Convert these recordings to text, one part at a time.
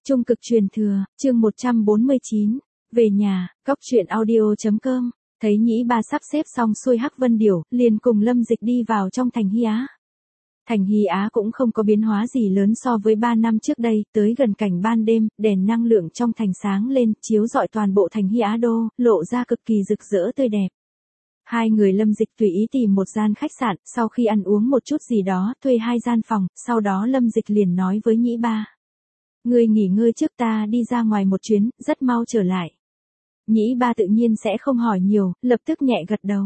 Trung cực truyền thừa, chương 149. Về nhà, góc truyện audio.com. Thấy Nhĩ Ba sắp xếp xong xuôi Hắc Vân Điểu, liền cùng Lâm Dịch đi vào trong thành Hy Á. Thành Hy Á cũng không có biến hóa gì lớn so với 3 năm trước đây, tới gần cảnh ban đêm, đèn năng lượng trong thành sáng lên, chiếu rọi toàn bộ thành Hy Á đô, lộ ra cực kỳ rực rỡ tươi đẹp. Hai người Lâm Dịch tùy ý tìm một gian khách sạn, sau khi ăn uống một chút gì đó, thuê 2 gian phòng, sau đó Lâm Dịch liền nói với Nhĩ Ba. Ngươi nghỉ ngơi trước, ta đi ra ngoài một chuyến, rất mau trở lại. Nhĩ Ba tự nhiên sẽ không hỏi nhiều, lập tức nhẹ gật đầu.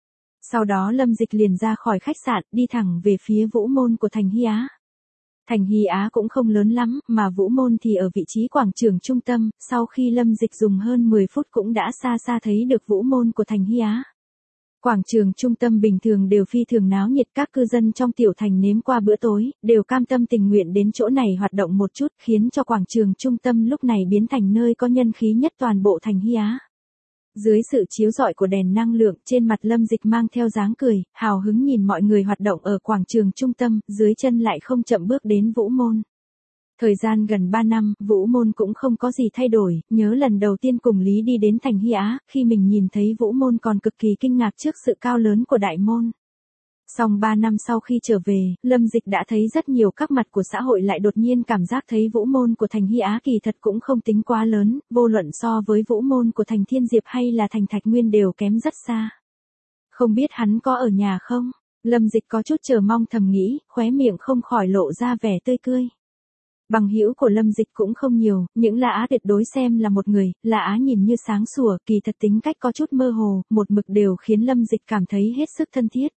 Sau đó Lâm Dịch liền ra khỏi khách sạn, đi thẳng về phía Vũ Môn của thành Hy Á. Thành Hy Á cũng không lớn lắm, mà Vũ Môn thì ở vị trí quảng trường trung tâm, sau khi Lâm Dịch dùng hơn 10 phút cũng đã xa xa thấy được Vũ Môn của thành Hy Á. Quảng trường trung tâm bình thường đều phi thường náo nhiệt, các cư dân trong tiểu thành nếm qua bữa tối, đều cam tâm tình nguyện đến chỗ này hoạt động một chút, khiến cho quảng trường trung tâm lúc này biến thành nơi có nhân khí nhất toàn bộ thành Hy Á. Dưới sự chiếu rọi của đèn năng lượng, trên mặt Lâm Dịch mang theo dáng cười, hào hứng nhìn mọi người hoạt động ở quảng trường trung tâm, dưới chân lại không chậm bước đến Vũ Môn. Thời gian gần 3 năm, Vũ Môn cũng không có gì thay đổi, nhớ lần đầu tiên cùng Lý đi đến thành Hy Á, khi mình nhìn thấy Vũ Môn còn cực kỳ kinh ngạc trước sự cao lớn của đại môn. Song 3 năm sau khi trở về, Lâm Dịch đã thấy rất nhiều các mặt của xã hội lại đột nhiên cảm giác thấy Vũ Môn của thành Hy Á kỳ thật cũng không tính quá lớn, vô luận so với Vũ Môn của thành Thiên Diệp hay là thành Thạch Nguyên đều kém rất xa. Không biết hắn có ở nhà không? Lâm Dịch có chút chờ mong thầm nghĩ, khóe miệng không khỏi lộ ra vẻ tươi cười. Bằng hữu của Lâm Dịch cũng không nhiều, những Lã Á tuyệt đối xem là một người, Lã Á nhìn như sáng sủa, kỳ thật tính cách có chút mơ hồ, một mực đều khiến Lâm Dịch cảm thấy hết sức thân thiết.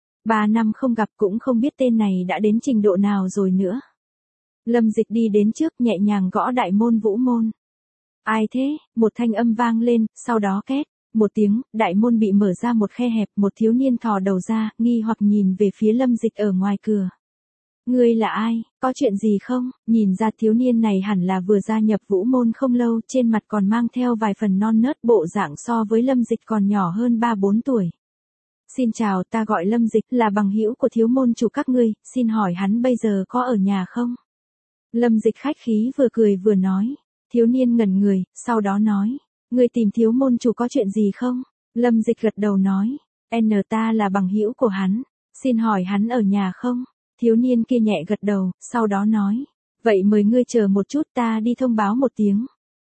3 năm không gặp cũng không biết tên này đã đến trình độ nào rồi nữa. Lâm Dịch đi đến trước, nhẹ nhàng gõ đại môn Vũ Môn. Ai thế? Một thanh âm vang lên, sau đó két một tiếng, đại môn bị mở ra một khe hẹp, một thiếu niên thò đầu ra, nghi hoặc nhìn về phía Lâm Dịch ở ngoài cửa. Ngươi là ai, có chuyện gì không? Nhìn ra thiếu niên này hẳn là vừa gia nhập Vũ Môn không lâu, trên mặt còn mang theo vài phần non nớt, bộ dạng so với Lâm Dịch còn nhỏ hơn 3-4 tuổi. Xin chào, ta gọi Lâm Dịch, là bằng hữu của thiếu môn chủ các ngươi, xin hỏi hắn bây giờ có ở nhà không? Lâm Dịch khách khí vừa cười vừa nói. Thiếu niên ngẩn người, sau đó nói. Ngươi tìm thiếu môn chủ có chuyện gì không? Lâm Dịch gật đầu nói. Ta là bằng hữu của hắn, xin hỏi hắn ở nhà không? Thiếu niên kia nhẹ gật đầu, sau đó nói. Vậy mời ngươi chờ một chút, ta đi thông báo một tiếng.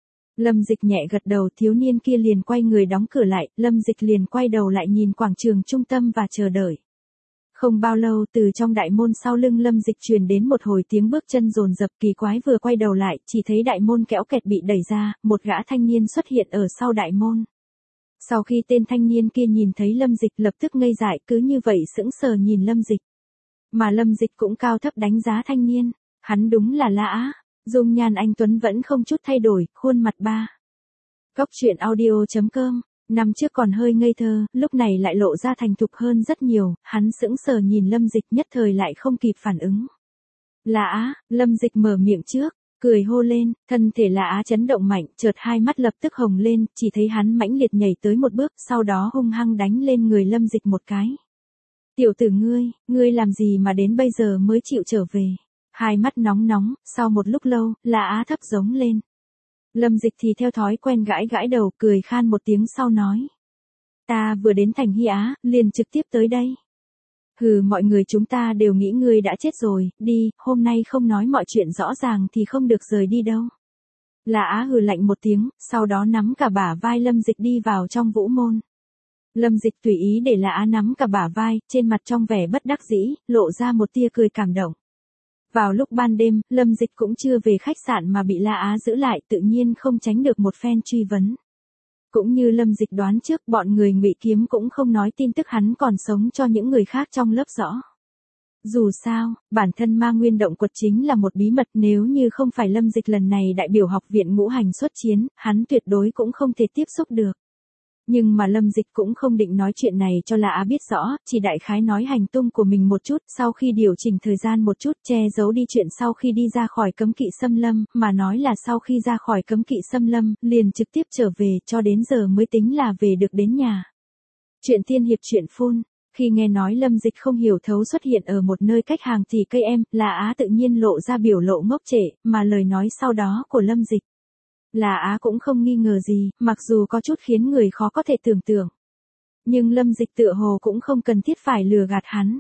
Lâm Dịch nhẹ gật đầu, thiếu niên kia liền quay người đóng cửa lại, Lâm Dịch liền quay đầu lại nhìn quảng trường trung tâm và chờ đợi. Không bao lâu, từ trong đại môn sau lưng Lâm Dịch truyền đến một hồi tiếng bước chân dồn dập, kỳ quái vừa quay đầu lại, chỉ thấy đại môn kéo kẹt bị đẩy ra, một gã thanh niên xuất hiện ở sau đại môn. Sau khi tên thanh niên kia nhìn thấy Lâm Dịch lập tức ngây dại, cứ như vậy sững sờ nhìn Lâm Dịch. Mà Lâm Dịch cũng cao thấp đánh giá thanh niên, hắn đúng là Lã Á. Dung nhan anh tuấn vẫn không chút thay đổi, khuôn mặt ba. Góc truyện audio.com. Năm trước còn hơi ngây thơ, lúc này lại lộ ra thành thục hơn rất nhiều, hắn sững sờ nhìn Lâm Dịch nhất thời lại không kịp phản ứng. Lã Á, Lâm Dịch mở miệng trước, cười hô lên, thân thể Lã Á chấn động mạnh, chợt hai mắt lập tức hồng lên, chỉ thấy hắn mãnh liệt nhảy tới một bước, sau đó hung hăng đánh lên người Lâm Dịch một cái. Tiểu tử ngươi làm gì mà đến bây giờ mới chịu trở về? Hai mắt nóng nóng, sau một lúc lâu, Lã Á thấp giống lên. Lâm Dịch thì theo thói quen gãi gãi đầu, cười khan một tiếng sau nói. Ta vừa đến thành Hy Á, liền trực tiếp tới đây. Hừ, mọi người chúng ta đều nghĩ ngươi đã chết rồi, đi, hôm nay không nói mọi chuyện rõ ràng thì không được rời đi đâu. Lã Á hừ lạnh một tiếng, sau đó nắm cả bả vai Lâm Dịch đi vào trong Vũ Môn. Lâm Dịch tùy ý để Lã Á nắm cả bả vai, trên mặt trong vẻ bất đắc dĩ, lộ ra một tia cười cảm động. Vào lúc ban đêm, Lâm Dịch cũng chưa về khách sạn mà bị Lã Á giữ lại, tự nhiên không tránh được một phen truy vấn. Cũng như Lâm Dịch đoán trước, bọn người Ngụy Kiếm cũng không nói tin tức hắn còn sống cho những người khác trong lớp rõ. Dù sao, bản thân Ma Nguyên Động Quật chính là một bí mật, nếu như không phải Lâm Dịch lần này đại biểu học viện ngũ hành xuất chiến, hắn tuyệt đối cũng không thể tiếp xúc được. Nhưng mà Lâm Dịch cũng không định nói chuyện này cho Lã Á biết rõ, chỉ đại khái nói hành tung của mình một chút, sau khi điều chỉnh thời gian một chút, che giấu đi chuyện sau khi đi ra khỏi cấm kỵ xâm lâm, mà nói là sau khi ra khỏi cấm kỵ xâm lâm, liền trực tiếp trở về, cho đến giờ mới tính là về được đến nhà. Chuyện tiên hiệp truyện phun. Khi nghe nói Lâm Dịch không hiểu thấu xuất hiện ở một nơi cách hàng tỷ cây em, La Á tự nhiên lộ ra biểu lộ ngốc trệ, mà lời nói sau đó của Lâm Dịch. La Á cũng không nghi ngờ gì, mặc dù có chút khiến người khó có thể tưởng tượng. Nhưng Lâm Dịch tựa hồ cũng không cần thiết phải lừa gạt hắn.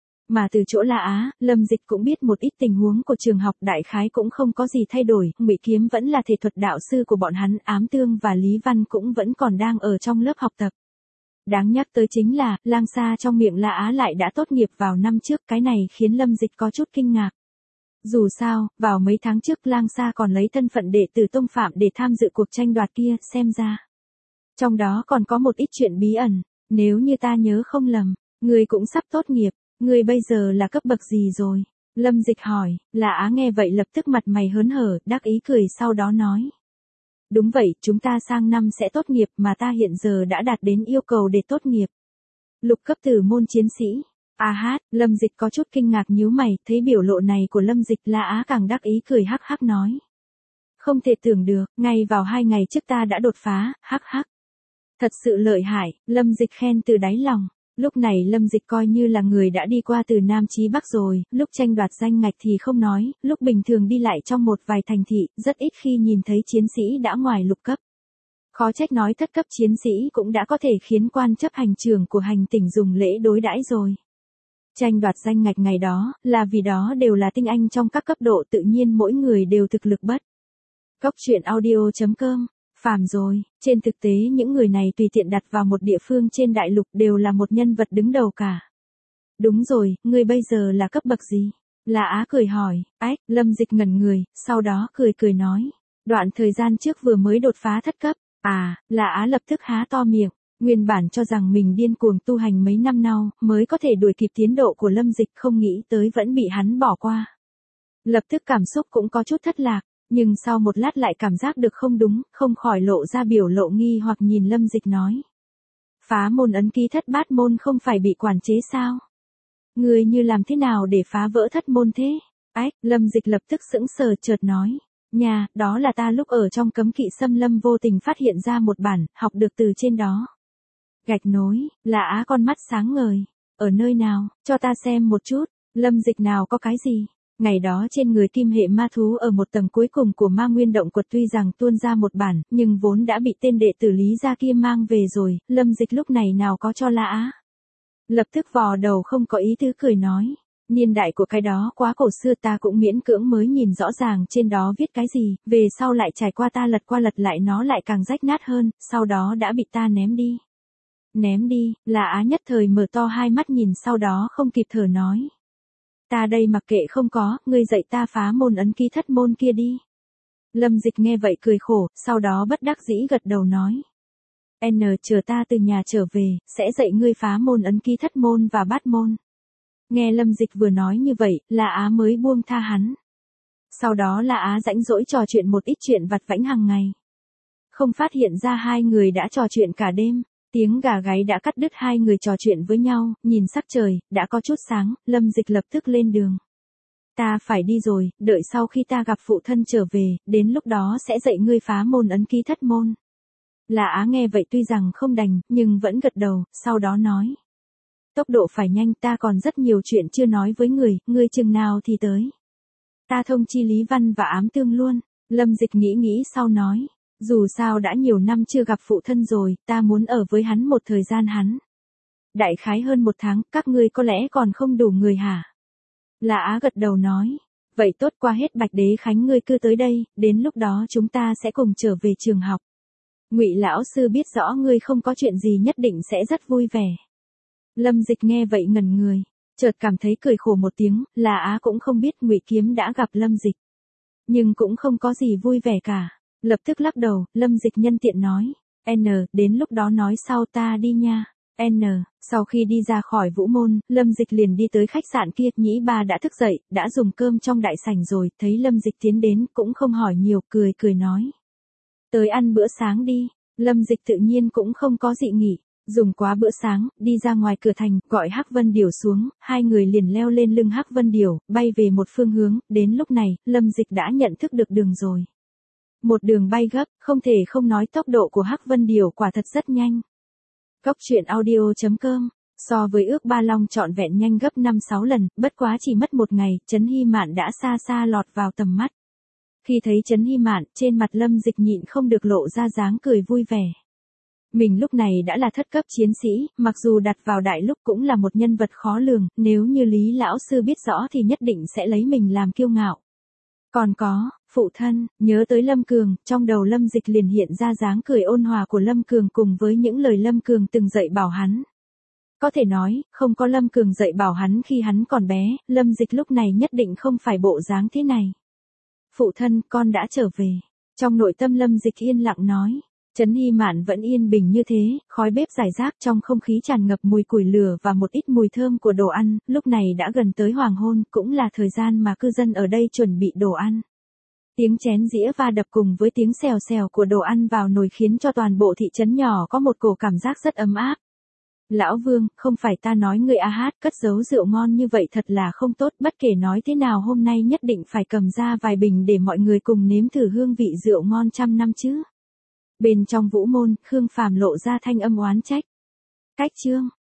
Mà từ chỗ La Á, Lâm Dịch cũng biết một ít tình huống của trường học, đại khái cũng không có gì thay đổi, Ngụy Kiếm vẫn là thể thuật đạo sư của bọn hắn, Ám Tương và Lý Văn cũng vẫn còn đang ở trong lớp học tập. Đáng nhắc tới chính là, Lang Sa trong miệng La Á lại đã tốt nghiệp vào năm trước, cái này khiến Lâm Dịch có chút kinh ngạc. Dù sao, vào mấy tháng trước Lang Sa còn lấy thân phận đệ tử tông phạm để tham dự cuộc tranh đoạt kia, xem ra. Trong đó còn có một ít chuyện bí ẩn, nếu như ta nhớ không lầm, người cũng sắp tốt nghiệp, người bây giờ là cấp bậc gì rồi? Lâm Dịch hỏi, La Á nghe vậy lập tức mặt mày hớn hở, đắc ý cười sau đó nói. Đúng vậy, chúng ta sang năm sẽ tốt nghiệp mà ta hiện giờ đã đạt đến yêu cầu để tốt nghiệp. Lục cấp tử môn chiến sĩ. À hát, Lâm Dịch có chút kinh ngạc nhíu mày, thấy biểu lộ này của Lâm Dịch, La Á càng đắc ý cười hắc hắc nói. Không thể tưởng được, ngay vào 2 ngày trước ta đã đột phá, hắc hắc. Thật sự lợi hại, Lâm Dịch khen từ đáy lòng. Lúc này Lâm Dịch coi như là người đã đi qua từ Nam chí Bắc rồi, lúc tranh đoạt danh ngạch thì không nói, lúc bình thường đi lại trong một vài thành thị, rất ít khi nhìn thấy chiến sĩ đã ngoài lục cấp. Khó trách nói thất cấp chiến sĩ cũng đã có thể khiến quan chấp hành trưởng của hành tỉnh dùng lễ đối đãi rồi. Tranh đoạt danh ngạch ngày đó, là vì đó đều là tinh anh trong các cấp độ, tự nhiên mỗi người đều thực lực bất. Góc truyện audio.com. Phàm rồi, trên thực tế những người này tùy tiện đặt vào một địa phương trên đại lục đều là một nhân vật đứng đầu cả. Đúng rồi, ngươi bây giờ là cấp bậc gì? La Á cười hỏi, ách, Lâm Dịch ngẩn người, sau đó cười nói. Đoạn thời gian trước vừa mới đột phá thất cấp, La Á lập tức há to miệng, nguyên bản cho rằng mình điên cuồng tu hành mấy năm nay mới có thể đuổi kịp tiến độ của Lâm Dịch, không nghĩ tới vẫn bị hắn bỏ qua. Lập tức cảm xúc cũng có chút thất lạc. Nhưng sau một lát lại cảm giác được không đúng, không khỏi lộ ra biểu lộ nghi hoặc nhìn Lâm Dịch nói. Phá môn ấn ký thất bát môn không phải bị quản chế sao? Người như làm thế nào để phá vỡ thất môn thế? Ách, Lâm Dịch lập tức sững sờ chợt nói. Nhà, đó là ta lúc ở trong cấm kỵ xâm lâm vô tình phát hiện ra một bản, học được từ trên đó. Gạch nối, La Á con mắt sáng ngời. Ở nơi nào, cho ta xem một chút, Lâm Dịch nào có cái gì? Ngày đó trên người kim hệ ma thú ở một tầng cuối cùng của ma nguyên động quật tuy rằng tuôn ra một bản, nhưng vốn đã bị tên đệ tử Lý gia kia mang về rồi, Lâm Dịch lúc này nào có cho La Á. Lập tức vò đầu không có ý tứ cười nói, niên đại của cái đó quá cổ xưa, ta cũng miễn cưỡng mới nhìn rõ ràng trên đó viết cái gì, về sau lại trải qua ta lật qua lật lại nó lại càng rách nát hơn, sau đó đã bị ta ném đi. Ném đi, La Á nhất thời mở to hai mắt nhìn, sau đó không kịp thở nói. Ta đây mặc kệ không có, ngươi dạy ta phá môn ấn ký thất môn kia đi. Lâm Dịch nghe vậy cười khổ, sau đó bất đắc dĩ gật đầu nói. Chờ ta từ nhà trở về, sẽ dạy ngươi phá môn ấn ký thất môn và bát môn. Nghe Lâm Dịch vừa nói như vậy, La Á mới buông tha hắn. Sau đó La Á rãnh rỗi trò chuyện một ít chuyện vặt vãnh hàng ngày. Không phát hiện ra hai người đã trò chuyện cả đêm. Tiếng gà gáy đã cắt đứt hai người trò chuyện với nhau, nhìn sắc trời, đã có chút sáng, Lâm Dịch lập tức lên đường. Ta phải đi rồi, đợi sau khi ta gặp phụ thân trở về, đến lúc đó sẽ dạy ngươi phá môn ấn ký thất môn. La Á nghe vậy tuy rằng không đành, nhưng vẫn gật đầu, sau đó nói. Tốc độ phải nhanh, ta còn rất nhiều chuyện chưa nói với ngươi chừng nào thì tới. Ta thông chi Lý Văn và Ám Tương luôn, Lâm Dịch nghĩ sau nói. Dù sao đã nhiều năm chưa gặp phụ thân rồi, ta muốn ở với hắn một thời gian hắn. Đại khái hơn 1 tháng, các ngươi có lẽ còn không đủ người hả? La Á gật đầu nói. Vậy tốt, qua hết Bạch Đế Khánh ngươi cứ tới đây, đến lúc đó chúng ta sẽ cùng trở về trường học. Ngụy lão sư biết rõ ngươi không có chuyện gì nhất định sẽ rất vui vẻ. Lâm Dịch nghe vậy ngẩn người, chợt cảm thấy cười khổ một tiếng, La Á cũng không biết Ngụy Kiếm đã gặp Lâm Dịch. Nhưng cũng không có gì vui vẻ cả. Lập tức lắc đầu, Lâm Dịch nhân tiện nói. Đến lúc đó nói sau ta đi nha. Sau khi đi ra khỏi Vũ Môn, Lâm Dịch liền đi tới khách sạn kia, Nhĩ Ba đã thức dậy, đã dùng cơm trong đại sảnh rồi, thấy Lâm Dịch tiến đến, cũng không hỏi nhiều, cười nói. Tới ăn bữa sáng đi, Lâm Dịch tự nhiên cũng không có dị nghị, dùng quá bữa sáng, đi ra ngoài cửa thành, gọi Hắc Vân Điểu xuống, hai người liền leo lên lưng Hắc Vân Điểu, bay về một phương hướng, đến lúc này, Lâm Dịch đã nhận thức được đường rồi. Một đường bay gấp, không thể không nói tốc độ của Hắc Vân Điểu quả thật rất nhanh. Góc truyện audio.com So với ước ba long trọn vẹn nhanh gấp 5-6 lần, bất quá chỉ mất một ngày, Trấn Hy Mạn đã xa xa lọt vào tầm mắt. Khi thấy Trấn Hy Mạn, trên mặt Lâm Dịch nhịn không được lộ ra dáng cười vui vẻ. Mình lúc này đã là thất cấp chiến sĩ, mặc dù đặt vào đại lúc cũng là một nhân vật khó lường, nếu như Lý lão sư biết rõ thì nhất định sẽ lấy mình làm kiêu ngạo. Còn có, phụ thân, nhớ tới Lâm Cường, trong đầu Lâm Dịch liền hiện ra dáng cười ôn hòa của Lâm Cường cùng với những lời Lâm Cường từng dạy bảo hắn. Có thể nói, không có Lâm Cường dạy bảo hắn khi hắn còn bé, Lâm Dịch lúc này nhất định không phải bộ dáng thế này. Phụ thân, con đã trở về. Trong nội tâm Lâm Dịch yên lặng nói. Trấn Hy Mạn vẫn yên bình như thế, khói bếp rải rác trong không khí tràn ngập mùi củi lửa và một ít mùi thơm của đồ ăn, lúc này đã gần tới hoàng hôn, cũng là thời gian mà cư dân ở đây chuẩn bị đồ ăn. Tiếng chén dĩa va đập cùng với tiếng xèo xèo của đồ ăn vào nồi khiến cho toàn bộ thị trấn nhỏ có một cổ cảm giác rất ấm áp. Lão Vương, không phải ta nói người A Hát cất giấu rượu ngon như vậy thật là không tốt, bất kể nói thế nào hôm nay nhất định phải cầm ra vài bình để mọi người cùng nếm thử hương vị rượu ngon trăm năm chứ. Bên trong vũ môn, Khương Phàm lộ ra thanh âm oán trách. Cách chương